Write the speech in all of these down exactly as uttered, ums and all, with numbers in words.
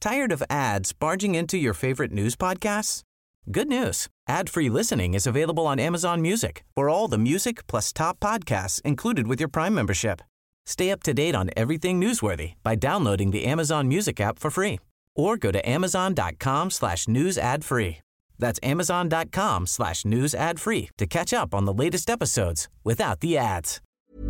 Tired of ads barging into your favorite news podcasts? Good news. Ad-free listening is available on Amazon Music for all the music plus top podcasts included with your Prime membership. Stay up to date on everything newsworthy by downloading the Amazon Music app for free or go to amazon.com slash news ad free. That's amazon.com slash news ad free to catch up on the latest episodes without the ads.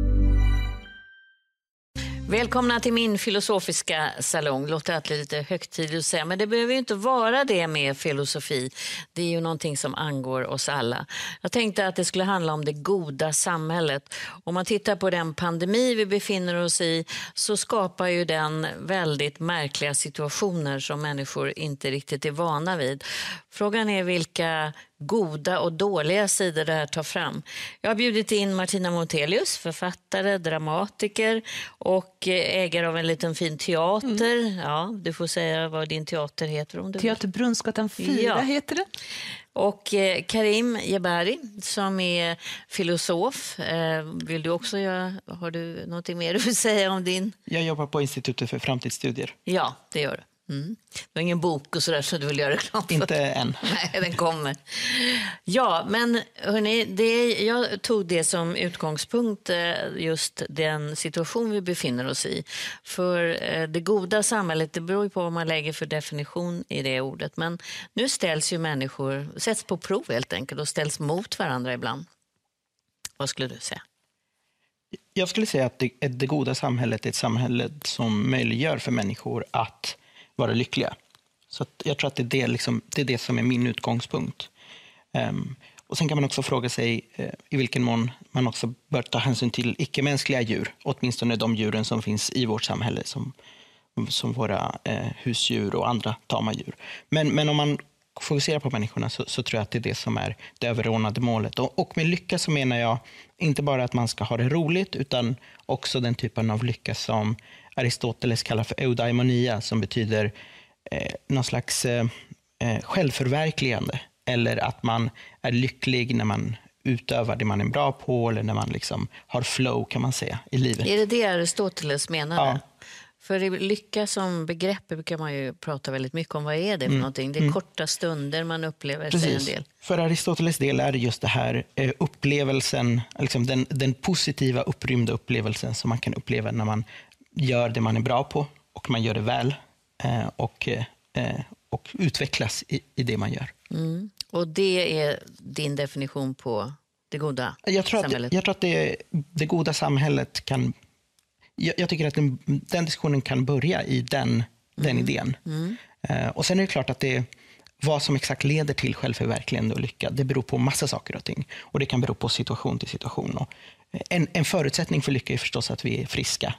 Välkomna till min filosofiska salong. Låter alltid lite högtidligt att säga, men det behöver ju inte vara det med filosofi. Det är ju någonting som angår oss alla. Jag tänkte att det skulle handla om det goda samhället. Om man tittar på den pandemi vi befinner oss i så skapar ju den väldigt märkliga situationer som människor inte riktigt är vana vid. Frågan är vilka goda och dåliga sidor det här tar fram. Jag har bjudit in Martina Montelius, författare, dramatiker och ägare av en liten fin teater. Mm. Ja, du får säga vad din teater heter. Om du Teater Brunnsgatan fyra ja. heter det. Och eh, Karim Jebari som är filosof. Eh, vill du också göra, har du något mer du vill säga om din? Jag jobbar på Institutet för framtidsstudier. Ja, det gör du. Mm. Det var ingen bok och sådär så du vill göra reklam för. Inte än. Nej, den kommer. Ja, men hörni, det, jag tog det som utgångspunkt just den situation vi befinner oss i. För det goda samhället, det beror ju på vad man lägger för definition i det ordet. Men nu ställs ju människor, sätts på prov helt enkelt och ställs mot varandra ibland. Vad skulle du säga? Jag skulle säga att det, det goda samhället är ett samhälle som möjliggör för människor att vara lyckliga. Så att jag tror att det är det, liksom, det är det som är min utgångspunkt. Um, och sen kan man också fråga sig uh, i vilken mån man också bör ta hänsyn till icke-mänskliga djur. Åtminstone de djuren som finns i vårt samhälle som, som våra uh, husdjur och andra tama djur. Men, men om man fokuserar på människorna så, så tror jag att det är det som är det överordnade målet. Och, och med lycka så menar jag inte bara att man ska ha det roligt utan också den typen av lycka som Aristoteles kallar för eudaimonia, som betyder eh, någon slags eh, självförverkligande. Eller att man är lycklig när man utövar det man är bra på eller när man liksom har flow kan man säga i livet. Är det det Aristoteles menade? Ja. För lycka som begrepp brukar man ju prata väldigt mycket om. Vad är det för mm. någonting? Det är mm. korta stunder man upplever sig en del. För Aristoteles del är det just det här eh, upplevelsen, liksom den, den positiva upprymda upplevelsen som man kan uppleva när man gör det man är bra på och man gör det väl eh, och, eh, och utvecklas i, i det man gör. Mm. Och det är din definition på det goda jag tror samhället? Att, jag tror att det, det goda samhället kan... Jag, jag tycker att den, den diskussionen kan börja i den, mm. den idén. Mm. Eh, och sen är det klart att det, vad som exakt leder till självförverkligande och lycka, det beror på massa saker och ting. Och det kan bero på situation till situation. Och en, en förutsättning för lycka är förstås att vi är friska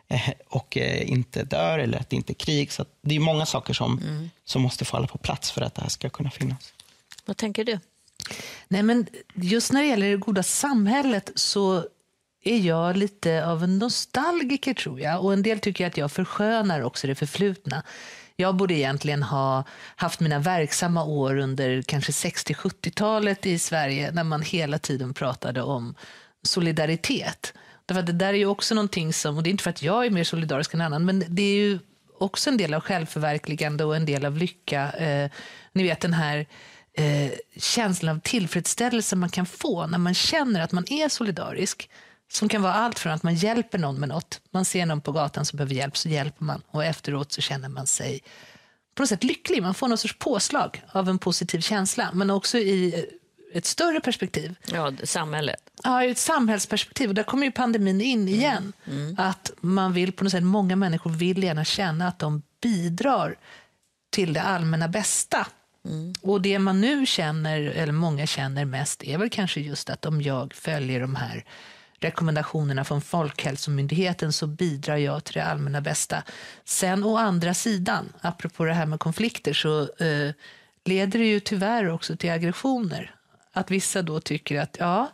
och inte dör eller att det inte är krig. Så det är många saker som, mm. som måste falla på plats för att det här ska kunna finnas. Vad tänker du? Nej, men just när det gäller det goda samhället så är jag lite av en nostalgiker tror jag. Och en del tycker att jag förskönar också det förflutna. Jag borde egentligen ha haft mina verksamma år under kanske sextio-sjuttiotalet i Sverige när man hela tiden pratade om solidaritet. Därför att det där är ju också någonting som, och det är inte för att jag är mer solidarisk än annan, men det är ju också en del av självförverkligande och en del av lycka. Eh, ni vet den här eh, känslan av tillfredsställelse man kan få när man känner att man är solidarisk. Som kan vara allt från att man hjälper någon med något. Man ser någon på gatan som behöver hjälp så hjälper man. Och efteråt så känner man sig på något sätt lycklig. Man får någon sorts påslag av en positiv känsla. Men också i ett större perspektiv. Ja, samhället. Ja, i ett samhällsperspektiv. Och där kommer ju pandemin in igen. Mm. Mm. Att man vill på något sätt, många människor vill gärna känna att de bidrar till det allmänna bästa. Mm. Och det man nu känner, eller många känner mest, är väl kanske just att om jag följer de här rekommendationerna från Folkhälsomyndigheten så bidrar jag till det allmänna bästa. Sen å andra sidan, apropå det här med konflikter, så eh, leder det ju tyvärr också till aggressioner. Att vissa då tycker att ja,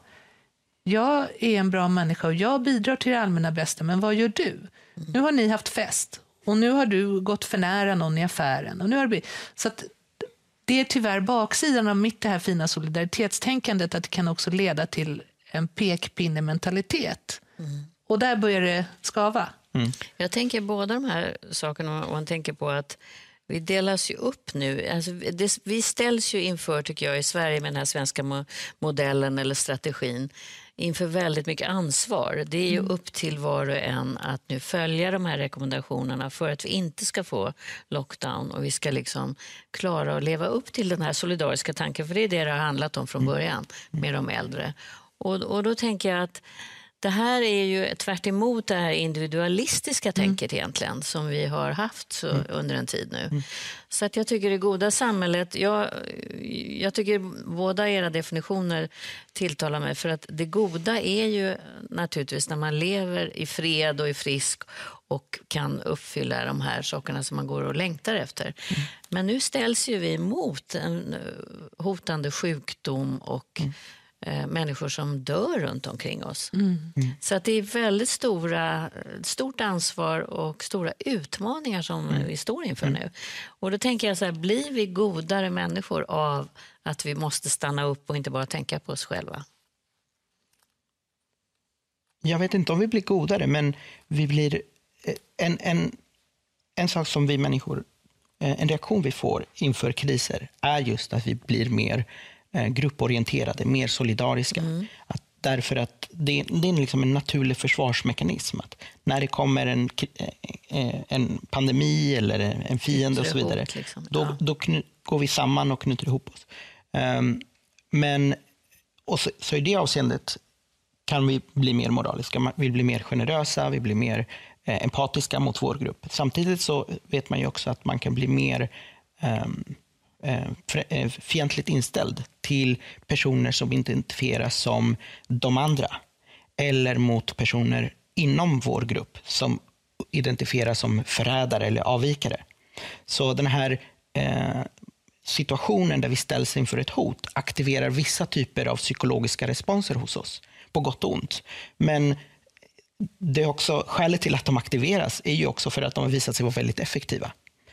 jag är en bra människa och jag bidrar till det allmänna bästa, men vad gör du? Mm. Nu har ni haft fest och nu har du gått för nära någon i affären. Och nu har det blivit... Så att det är tyvärr baksidan av mitt det här fina solidaritetstänkandet, att det kan också leda till en pekpinnementalitet. Mm. Och där börjar det skava. Mm. Jag tänker båda de här sakerna, och man tänker på att Vi delas ju upp nu. Alltså, det, vi ställs ju inför, tycker jag, i Sverige med den här svenska mo- modellen eller strategin inför väldigt mycket ansvar. Det är ju mm. upp till var och en att nu följa de här rekommendationerna för att vi inte ska få lockdown och vi ska liksom klara att leva upp till den här solidariska tanken, för det är det det har handlat om från början med de äldre. Och, och då tänker jag att det här är ju tvärt emot det här individualistiska tänket mm. egentligen som vi har haft så mm. under en tid nu. Mm. Så att jag tycker det goda samhället, jag, jag tycker båda era definitioner tilltalar mig, för att det goda är ju naturligtvis när man lever i fred och är frisk och kan uppfylla de här sakerna som man går och längtar efter. Mm. Men nu ställs ju vi mot en hotande sjukdom och mm. människor som dör runt omkring oss. Mm. Mm. Så att det är väldigt stora, stort ansvar och stora utmaningar som mm. vi står inför mm. nu. Och då tänker jag så här, blir vi godare människor av att vi måste stanna upp och inte bara tänka på oss själva? Jag vet inte om vi blir godare, men vi blir en, en, en sak som vi människor, en reaktion vi får inför kriser är just att vi blir mer grupporienterade, mer solidariska. Mm. Att därför att det, det är liksom en naturlig försvarsmekanism. Att när det kommer en, en pandemi eller en fiende och så vidare, ihop, liksom. då, ja. då kny, går vi samman och knyter ihop oss. Um, men och så, så i det avseendet kan vi bli mer moraliska, vi blir mer generösa, vi blir mer eh, empatiska mot vår grupp. Samtidigt så vet man ju också att man kan bli mer um, fientligt inställd till personer som identifieras som de andra, eller mot personer inom vår grupp som identifieras som förrädare eller avvikare. Så den här eh, situationen där vi ställs inför ett hot aktiverar vissa typer av psykologiska responser hos oss, på gott och ont. Men det är också, skälet till att de aktiveras är ju också för att de har visat sig vara väldigt effektiva.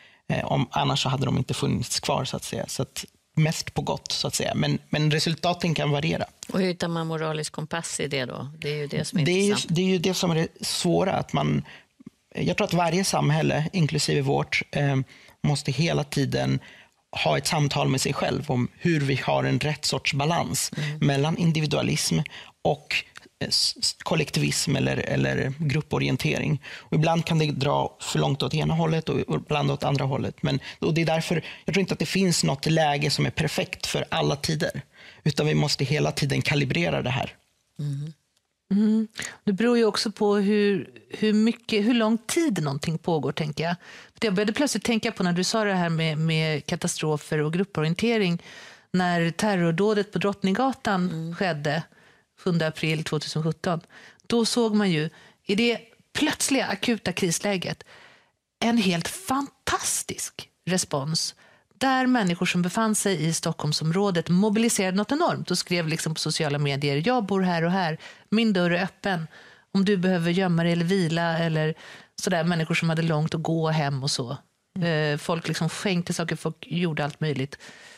Om, annars så hade de inte funnits kvar, så att säga. Så att mest på gott, så att säga. Men, men resultaten kan variera. Och hur hittar man moralisk kompass i det då? Det är ju det som är det är intressant. Ju, det är ju det som är det svåra. Att man, jag tror att varje samhälle, inklusive vårt, eh, måste hela tiden ha ett samtal med sig själv om hur vi har en rätt sorts balans mm. mellan individualism och kollektivism eller, eller grupporientering. Och ibland kan det dra för långt åt ena hållet och ibland åt andra hållet. Men, och det är därför jag tror inte att det finns något läge som är perfekt för alla tider. Utan vi måste hela tiden kalibrera det här. Mm. Mm. Det beror ju också på hur, hur, mycket, hur lång tid någonting pågår, tänker jag. Jag började plötsligt tänka på när du sa det här med, med katastrofer och grupporientering. När terrordådet på Drottninggatan mm. skedde sjunde april tjugohundrasjutton, då såg man ju i det plötsliga akuta krisläget en helt fantastisk respons där människor som befann sig i Stockholmsområdet mobiliserade något enormt och skrev liksom på sociala medier: jag bor här och här, min dörr är öppen om du behöver gömma dig eller vila, eller sådär. Människor som hade långt att gå hem och så. Mm. Folk liksom skänkte saker, folk gjorde allt möjligt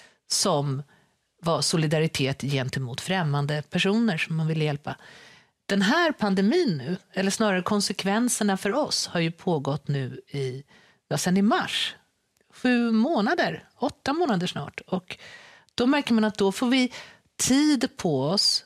som var solidaritet gentemot främmande personer som man ville hjälpa. Den här pandemin nu, eller snarare konsekvenserna för oss, har ju pågått nu i, ja, sedan i mars. Sju månader, åtta månader snart. Och då märker man att då får vi tid på oss,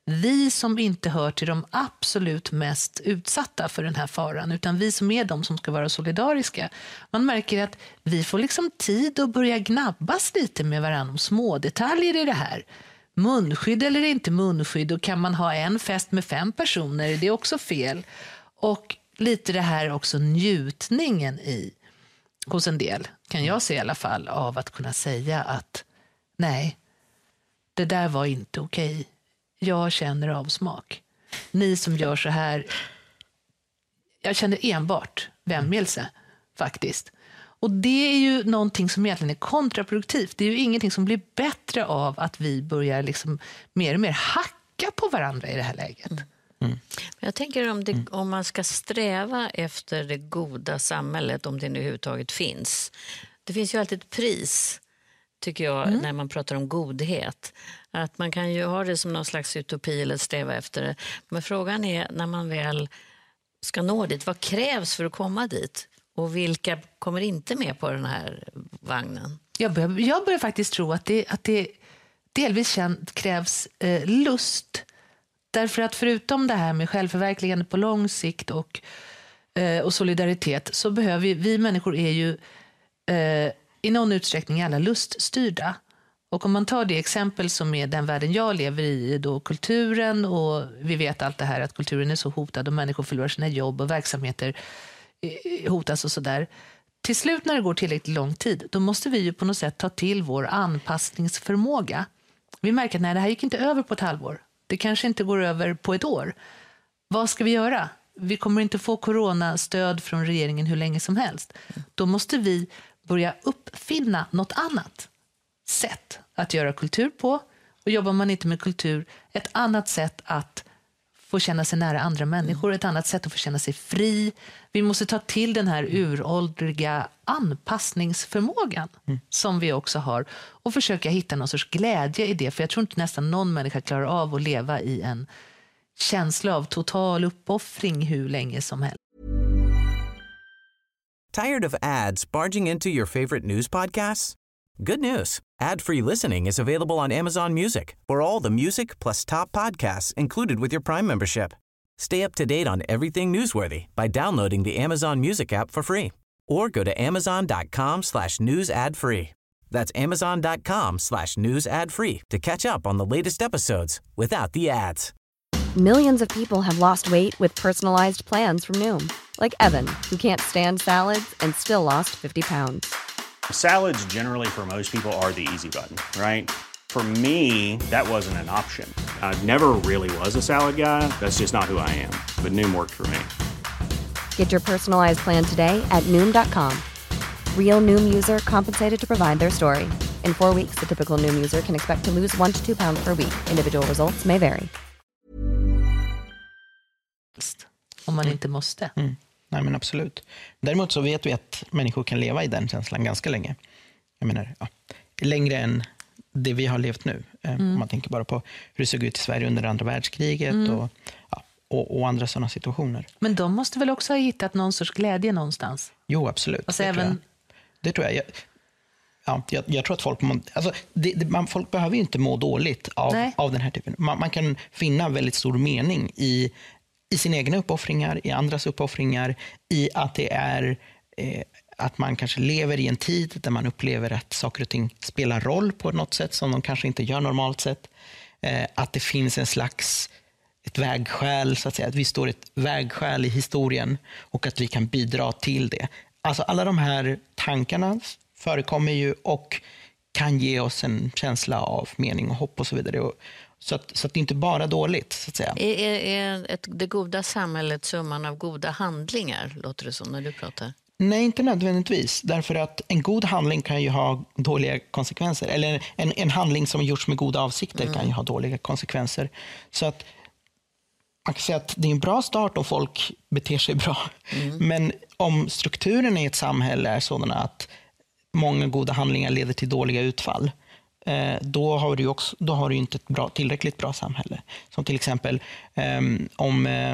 vi som inte hör till de absolut mest utsatta för den här faran, utan vi som är de som ska vara solidariska. Man märker att vi får liksom tid att börja gnabbas lite med varandra om små detaljer i det här. Munskydd eller inte munskydd, och kan man ha en fest med fem personer, det är också fel. Och lite det här också njutningen i, hos en del, kan jag se i alla fall, av att kunna säga att nej, det där var inte okej. Jag känner avsmak. Ni som gör så här, jag känner enbart vämjelse faktiskt. Och det är ju någonting som egentligen är kontraproduktivt. Det är ju ingenting som blir bättre av att vi börjar liksom mer och mer hacka på varandra i det här läget. Mm. Mm. Jag tänker om, det, om man ska sträva efter det goda samhället, om det nu överhuvudtaget finns. Det finns ju alltid ett pris, tycker jag, mm. när man pratar om godhet. Att man kan ju ha det som någon slags utopi eller sträva efter det. Men frågan är, när man väl ska nå dit, vad krävs för att komma dit? Och vilka kommer inte med på den här vagnen? Jag börjar, jag börjar faktiskt tro att det, att det delvis känt krävs eh, lust. Därför att förutom det här med självförverkligande på lång sikt och, eh, och solidaritet, så behöver vi, vi människor är ju eh, i någon utsträckning alla luststyrda. Och om man tar det exempel som är den världen jag lever i, då kulturen, och vi vet allt det här att kulturen är så hotad och människor förlorar sina jobb och verksamheter hotas och sådär. Till slut när det går tillräckligt lång tid, då måste vi ju på något sätt ta till vår anpassningsförmåga. Vi märker att nej, det här gick inte över på ett halvår. Det kanske inte går över på ett år. Vad ska vi göra? Vi kommer inte få coronastöd från regeringen hur länge som helst. Då måste vi börja uppfinna något annat sätt att göra kultur på. Och jobbar man inte med kultur, ett annat sätt att få känna sig nära andra människor, ett annat sätt att få känna sig fri. Vi måste ta till den här uråldriga anpassningsförmågan mm. som vi också har och försöka hitta någon sorts glädje i det. För jag tror inte nästan någon människa klarar av att leva i en känsla av total uppoffring hur länge som helst. Tired of ads barging into your favorite news podcasts? Good news. Ad-free listening is available on Amazon Music for all the music plus top podcasts included with your Prime membership. Stay up to date on everything newsworthy by downloading the Amazon Music app for free or go to amazon.com slash news ad free. That's amazon.com slash news ad free to catch up on the latest episodes without the ads. Millions of people have lost weight with personalized plans from Noom. Like Evan, who can't stand salads and still lost fifty pounds. Salads generally for most people are the easy button, right? For me, that wasn't an option. I never really was a salad guy. That's just not who I am. But Noom worked for me. Get your personalized plan today at Noom dot com. Real Noom user compensated to provide their story. In four weeks, the typical Noom user can expect to lose one to two pounds per week. Individual results may vary. Om man inte måste. Mm. Nej, men absolut. Däremot så vet vi att människor kan leva i den känslan ganska länge. Jag menar, ja, längre än det vi har levt nu. Mm. Om man tänker bara på hur det såg ut i Sverige under andra världskriget mm. och, ja, och, och andra sådana situationer. Men de måste väl också ha hittat någon sorts glädje någonstans? Jo, absolut. Alltså det, även... tror det tror jag. jag Ja, jag, jag tror att folk, må, alltså, det, det, man, folk behöver ju inte må dåligt av, av den här typen. Man, man kan finna väldigt stor mening i, i sina egna uppoffringar, i andras uppoffringar, i att det är eh, att man kanske lever i en tid där man upplever att saker och ting spelar roll på något sätt som de kanske inte gör normalt sett. Eh, att det finns en slags ett vägskäl, så att säga, att vi står ett vägskäl i historien och att vi kan bidra till det. Alltså alla de här tankarna förekommer ju och kan ge oss en känsla av mening och hopp och så vidare. Så att, så att det inte bara är dåligt, så att säga. Är, är, är ett, det goda samhället summan av goda handlingar, låter det som när du pratar? Nej, inte nödvändigtvis. Därför att en god handling kan ju ha dåliga konsekvenser. Eller en, en handling som gjorts med goda avsikter mm. kan ju ha dåliga konsekvenser. Så att man kan säga att det är en bra start om folk beter sig bra. Mm. Men om strukturen i ett samhälle är sådana att många goda handlingar leder till dåliga utfall, eh, då har du också, då har du inte ett bra, tillräckligt bra samhälle. Som till exempel eh, om, eh,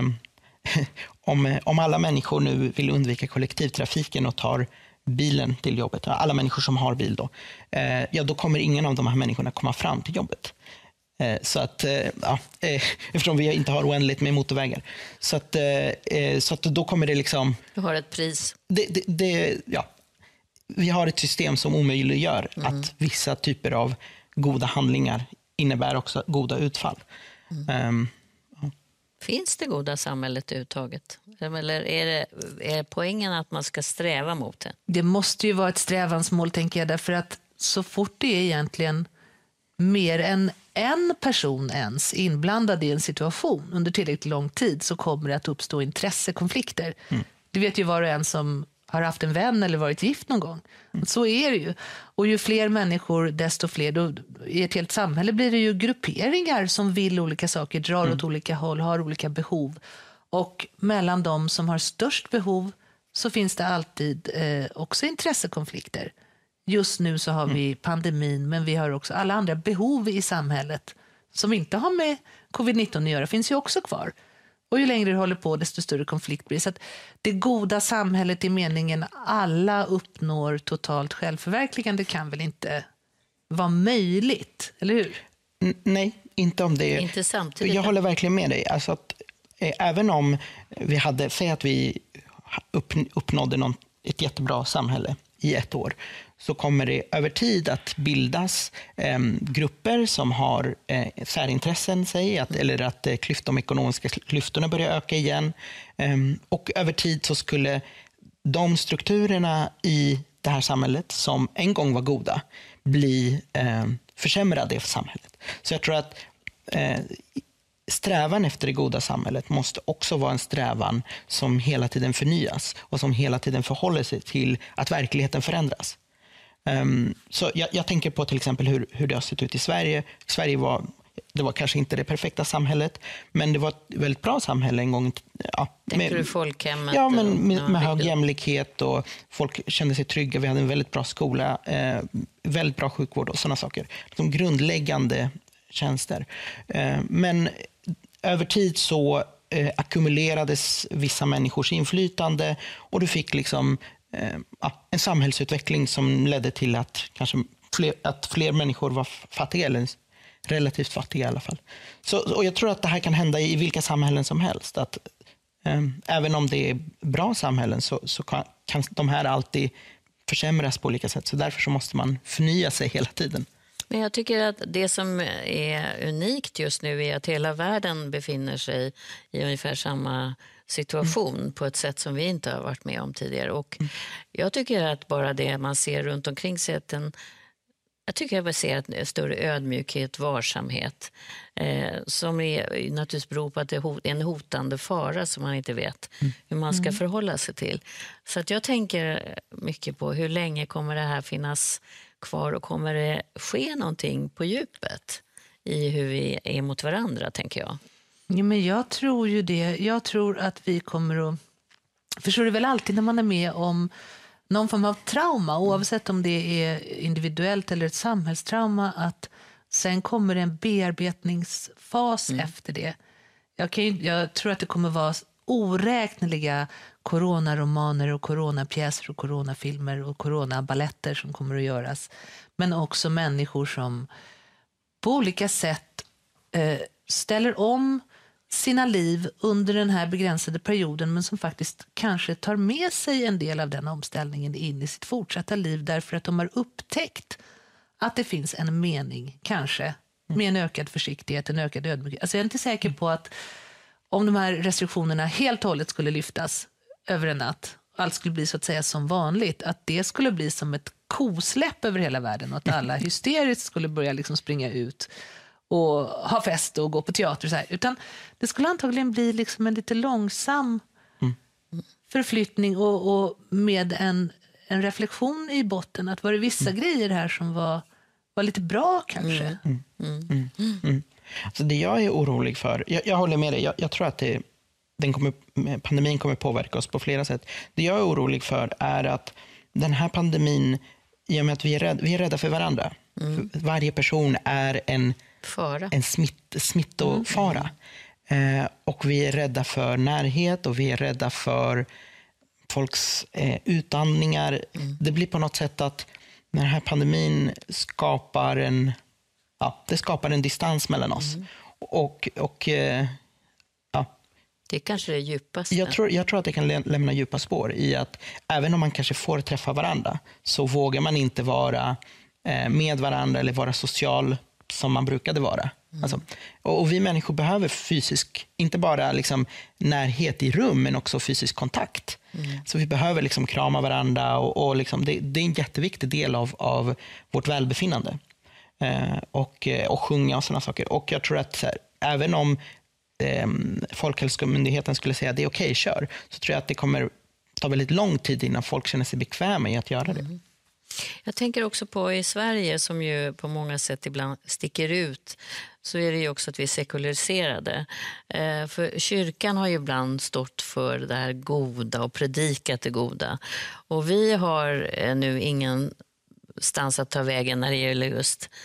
om, om alla människor nu vill undvika kollektivtrafiken och tar bilen till jobbet, alla människor som har bil då, eh, ja, då kommer ingen av de här människorna komma fram till jobbet. Eh, så att, eh, ja, eh, eftersom vi inte har oändligt med motorvägar. Så att, eh, så att då kommer det liksom... Du har ett pris. Det, det, det, ja. Vi har ett system som omöjliggör mm. att vissa typer av goda handlingar innebär också goda utfall. Mm. Um, ja. Finns det goda samhället uttaget? Eller är, det, är poängen att man ska sträva mot det? Det måste ju vara ett strävansmål, tänker jag, därför att så fort det är egentligen mer än en person ens inblandad i en situation under tillräckligt lång tid, så kommer det att uppstå intressekonflikter. Mm. Det vet ju var och en som har haft en vän eller varit gift någon gång. Mm. Så är det ju. Och ju fler människor, desto fler. Då, i ett helt samhälle blir det ju grupperingar som vill olika saker, drar mm. åt olika håll, har olika behov. Och mellan de som har störst behov så finns det alltid eh, också intressekonflikter. Just nu så har mm. vi pandemin, men vi har också alla andra behov i samhället som inte har med covid nitton att göra, finns ju också kvar. Och ju längre det håller på, desto större konflikt blir det. Så att det goda samhället i meningen alla uppnår totalt självförverkligande kan väl inte vara möjligt, eller hur? N- nej, inte om det. Inte samtidigt. Jag håller verkligen med dig. Alltså att, eh, även om vi hade, säg att vi upp, uppnådde någon, ett jättebra samhälle i ett år, så kommer det över tid att bildas eh, grupper som har eh, särintressen, säg, att, eller att eh, klyft, de ekonomiska klyftorna börjar öka igen. Eh, och över tid så skulle de strukturerna i det här samhället som en gång var goda bli eh, försämrade för samhället. Så jag tror att eh, strävan efter det goda samhället måste också vara en strävan som hela tiden förnyas och som hela tiden förhåller sig till att verkligheten förändras. Um, så jag, jag tänker på till exempel hur, hur det har sett ut i Sverige. Sverige var, det var kanske inte det perfekta samhället, men det var ett väldigt bra samhälle en gång. Ja, tänker med, du folkhemmet? Ja, men med, och, med hög jämlikhet och folk kände sig trygga. Vi hade en väldigt bra skola, eh, väldigt bra sjukvård och sådana saker. Liksom grundläggande tjänster. Eh, men över tid så eh, ackumulerades vissa människors inflytande och du fick liksom eh, en samhällsutveckling som ledde till att kanske fler, att fler människor var fattiga, eller relativt fattiga i alla fall. Så, och jag tror att det här kan hända i vilka samhällen som helst. Att eh, även om det är bra samhällen så, så kan, kan de här alltid försämras på olika sätt. Så därför så måste man förnya sig hela tiden. Men jag tycker att det som är unikt just nu är att hela världen befinner sig i ungefär samma situation mm. på ett sätt som vi inte har varit med om tidigare. Och mm. jag tycker att bara det man ser runt omkring sig, att en, jag tycker jag ser en större ödmjukhet, varsamhet eh, som är, naturligtvis beror på att det är en hotande fara som man inte vet mm. hur man ska mm. förhålla sig till. Så att jag tänker mycket på hur länge kommer det här finnas kvar och kommer det ske någonting på djupet i hur vi är mot varandra, tänker jag. Ja, men jag tror ju det. Jag tror att vi kommer att... Förstår du väl alltid när man är med om någon form av trauma, oavsett om det är individuellt eller ett samhällstrauma, att sen kommer en bearbetningsfas mm. efter det. Jag, kan ju, jag tror att det kommer vara oräkneliga coronaromaner och coronapjäser och coronafilmer och coronaballetter som kommer att göras. Men också människor som på olika sätt eh, ställer om sina liv under den här begränsade perioden, men som faktiskt kanske tar med sig en del av den omställningen in i sitt fortsatta liv, därför att de har upptäckt att det finns en mening, kanske, med en ökad försiktighet, en ökad ödmjukhet. Alltså jag är inte säker på att om de här restriktionerna helt och hållet skulle lyftas över en natt, allt skulle bli så att säga som vanligt, att det skulle bli som ett kosläpp över hela världen och att alla hysteriskt skulle börja liksom springa ut och ha fest och gå på teater och så här. Utan det skulle antagligen bli liksom en lite långsam mm. förflyttning och, och med en, en reflektion i botten, att var det vissa mm. grejer här som var, var lite bra kanske. Mm. Mm. Mm. Mm. Mm. Alltså det jag är orolig för, jag, jag håller med dig, jag, jag tror att det, den kommer, pandemin kommer påverka oss på flera sätt. Det jag är orolig för är att den här pandemin, i och med att vi är rädda, vi är rädda för varandra. Mm. För varje person är en, en smitt, smittofara. Mm. Eh, och vi är rädda för närhet och vi är rädda för folks eh, utandningar. Mm. Det blir på något sätt att den här pandemin skapar en, ja, det skapar en distans mellan oss. Mm. Och, och eh, ja. Det är kanske det djupaste. Jag tror, jag tror att det kan lä- lämna djupa spår i att även om man kanske får träffa varandra, så vågar man inte vara eh, med varandra eller vara social som man brukade vara. Mm. Alltså, och, och vi människor behöver fysisk, inte bara liksom närhet i rum, men också fysisk kontakt. Mm. Så vi behöver liksom krama varandra och, och liksom, det, det är en jätteviktig del av, av vårt välbefinnande. Eh, och, och sjunga och sådana saker. Och jag tror att så här, även om eh, Folkhälsomyndigheten skulle säga att det är okej, kör, så tror jag att det kommer ta väldigt lång tid innan folk känner sig bekväma i att göra det. Mm. Jag tänker också på i Sverige, som ju på många sätt ibland sticker ut, så är det ju också att vi är sekulariserade. Eh, för kyrkan har ju ibland stått för det här goda och predikat det goda. Och vi har eh, nu ingenstans att ta vägen när det gäller just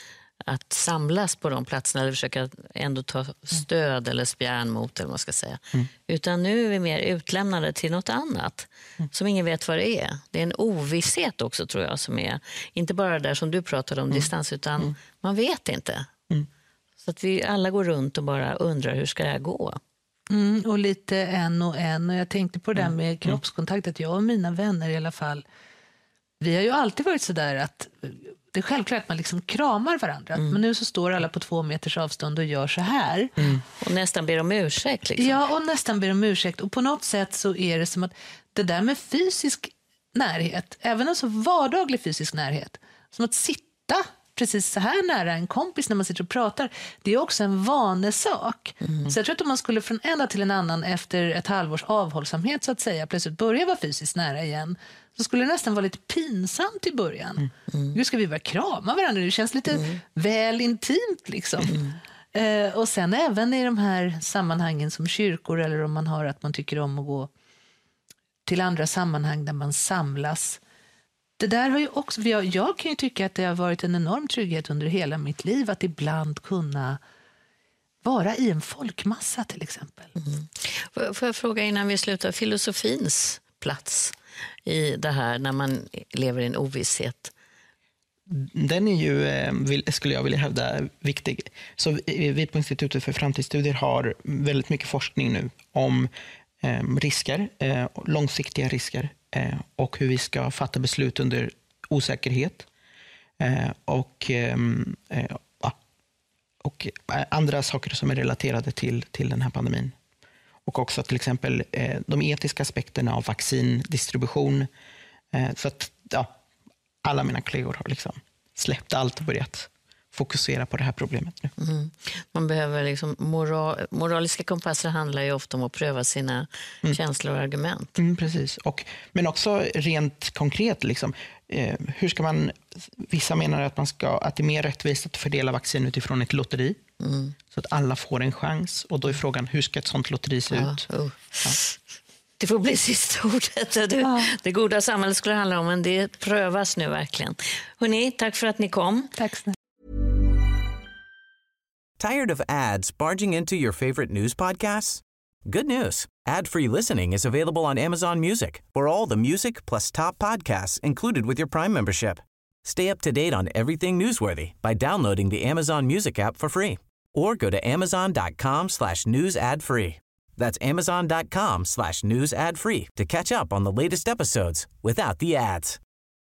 att samlas på de platserna eller försöka ändå ta stöd eller spjärn mot, eller vad man ska säga. Mm. Utan nu är vi mer utlämnade till något annat mm. som ingen vet vad det är. Det är en ovisshet också, tror jag, som är inte bara där som du pratade om mm. distans, utan mm. man vet inte. Mm. Så att vi alla går runt och bara undrar, hur ska det här gå? Mm, och lite en och en. Och jag tänkte på det där med kroppskontakt, att jag och mina vänner i alla fall, vi har ju alltid varit så där att det är självklart att man liksom kramar varandra. Mm. Men nu så står alla på två meters avstånd och gör så här. Mm. Och nästan ber om ursäkt. Liksom. Ja, och nästan ber om ursäkt. Och på något sätt så är det som att det där med fysisk närhet, även alltså vardaglig fysisk närhet, som att sitta precis så här nära en kompis när man sitter och pratar, det är också en vanesak. Mm. Så jag tror att om man skulle från en dag till en annan efter ett halvårs avhållsamhet så att säga plötsligt börja vara fysiskt nära igen, så skulle det nästan vara lite pinsamt i början. Mm. Mm. Hur ska vi bara krama varandra? Det känns lite mm. väl intimt liksom. Mm. Eh, och sen även i de här sammanhangen som kyrkor, eller om man har att man tycker om att gå till andra sammanhang där man samlas. Det där har ju också, jag, jag kan ju tycka att det har varit en enorm trygghet under hela mitt liv att ibland kunna vara i en folkmassa till exempel. Mm. Får jag fråga innan vi slutar, filosofins plats i det här när man lever i en ovisshet? Den är ju, skulle jag vilja hävda, viktig. Så vi på Institutet för framtidsstudier har väldigt mycket forskning nu om risker, långsiktiga risker, och hur vi ska fatta beslut under osäkerhet och, och andra saker som är relaterade till, till den här pandemin. Och också till exempel de etiska aspekterna av vaccindistribution. Så att ja, alla mina kollegor har liksom släppt allt och börjat fokusera på det här problemet nu. Mm. Man behöver liksom moral, moraliska kompasser handlar ju ofta om att pröva sina mm. känslor och argument. Mm, precis. Och, men också rent konkret, liksom, eh, hur ska man, vissa menar att, man ska, att det är mer rättvist att fördela vaccin utifrån ett lotteri. Mm. Så att alla får en chans. Och då är frågan, hur ska ett sånt lotteri se ja, ut? Oh. Ja. Det får bli sista ordet. Det, ja. det goda samhället skulle handla om, men det prövas nu verkligen. Hörrni, tack för att ni kom. Tack snälla. Tired of ads barging into your favorite news podcasts? Good news. Ad-free listening is available on Amazon Music for all the music plus top podcasts included with your Prime membership. Stay up to date on everything newsworthy by downloading the Amazon Music app for free or go to amazon.com slash news ad free. That's amazon.com slash news ad free to catch up on the latest episodes without the ads.